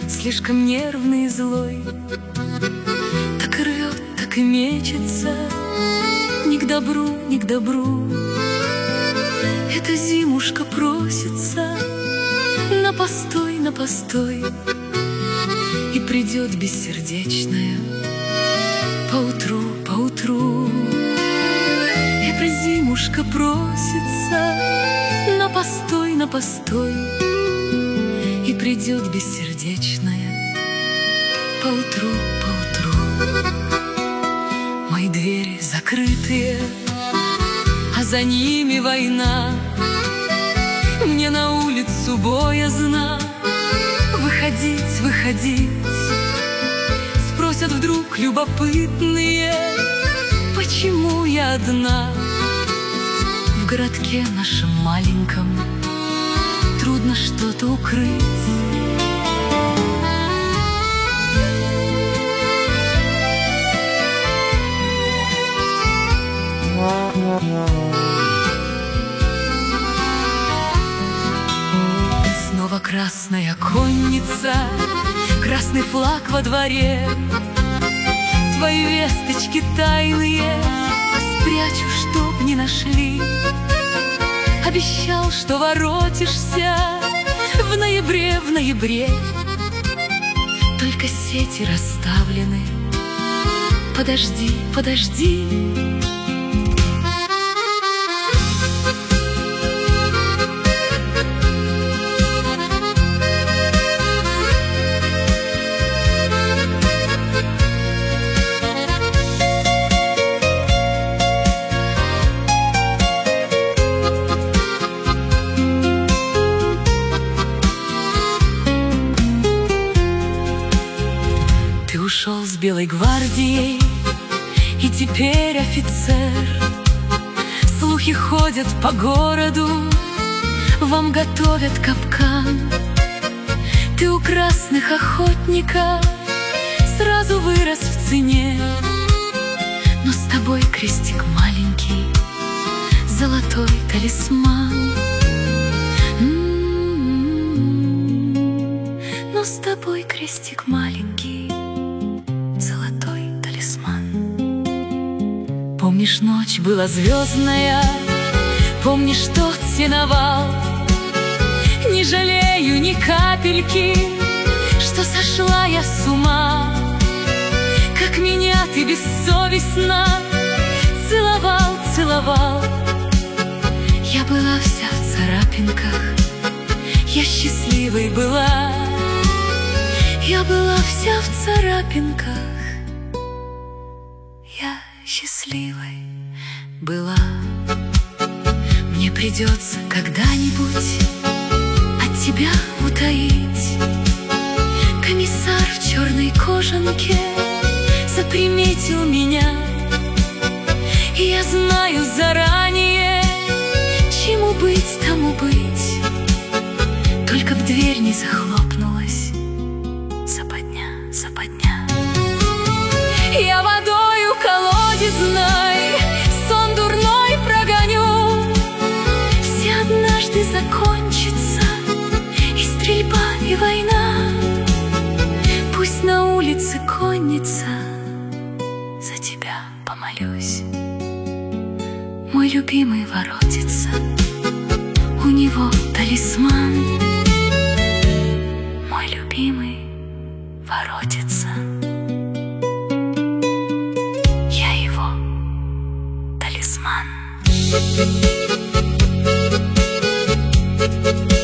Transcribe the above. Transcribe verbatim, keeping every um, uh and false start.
слишком нервный и злой. Так и рвет, так и мечется, не к добру, не к добру. Эта зимушка просится на постой, на постой. И придет бессердечная поутру, поутру. Эта зимушка просится на постой, на постой. И придет бессердечная поутру, поутру. Мои двери закрытые, а за ними война. Мне на улицу боязно выходить, выходить. Спросят вдруг любопытные, почему я одна. В городке нашем маленьком трудно что-то укрыть. Снова красная конница, красный флаг во дворе. Твои весточки тайные спрячу, чтоб не нашли. Обещал, что воротишься в ноябре, в ноябре. Только сети расставлены. Подожди, подожди. Ты ушел с белой гвардией, и теперь офицер. Слухи ходят по городу, вам готовят капкан. Ты у красных охотников сразу вырос в цене. Но с тобой крестик маленький, золотой талисман. М-м-м. Но с тобой крестик маленький, золотой талисман. Помнишь, ночь была звездная, помнишь тот сеновал. Не жалею ни капельки, что сошла я с ума. Как меня ты бессовестно целовал, целовал. Я была вся в царапинках, я счастливой была. Я была вся в царапинках, я счастливой была. Мне придется когда-нибудь от тебя утаить. Комиссар в черной кожанке заприметил меня, и я знаю заранее, чему быть, тому быть. Только б дверь не захлопнулась, западня, западня. Я водою колодезной сон дурной прогоню. Все однажды закончится, и стрельба, и война. Пусть на улице конница, за тебя помолюсь. Мой любимый воротится, у него талисман. Мой любимый воротится, я его талисман.